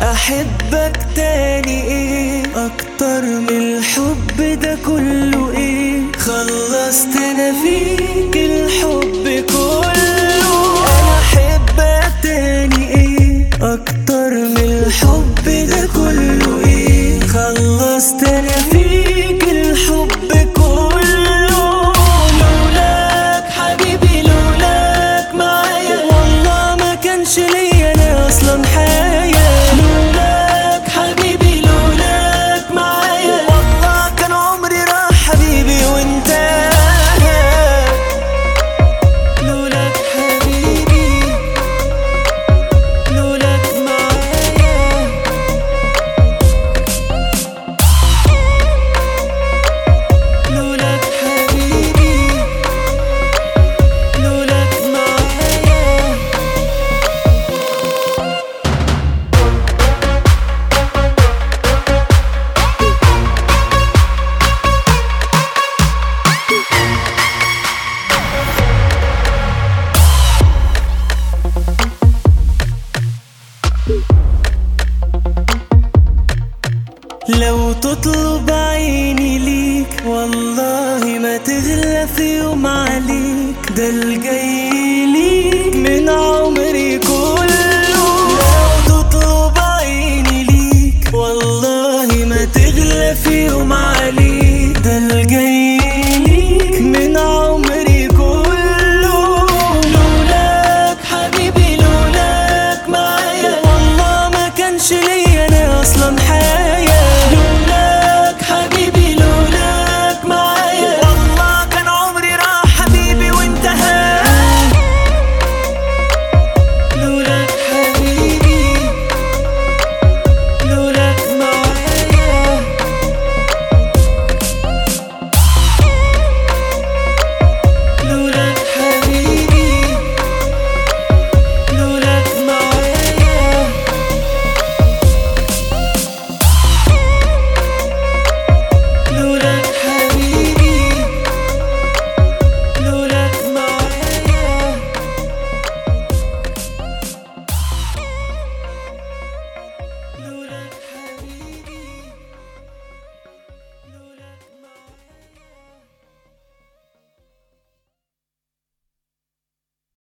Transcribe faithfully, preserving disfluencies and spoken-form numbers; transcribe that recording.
احبك تاني ايه اكتر من الحب ده كله؟ ايه خلصت انا فيك الحب كله. انا احبك تاني ايه اكتر من الحب ده كله؟ ايه خلصت انا فيك الحب كله. لولاك حبيبي لولاك معايا والله ما كانش ليا انا اصلا حياة. لولاك حبيبي لولاك معايا والله كان عمري راح حبيبي وانت. لولاك حبيبي لولاك معايا. لولاك حبيبي لولاك معايا. لو تطلب عيني ليك والله ما تغلى في يوم عليك. ده الجاي ليك من عمري كله. لو تطلب عيني ليك والله ما تغلى في يوم عليك. ده الجاي ليك من عمري كله. لولاك حبيبي لولاك معايا والله ما كانش ليا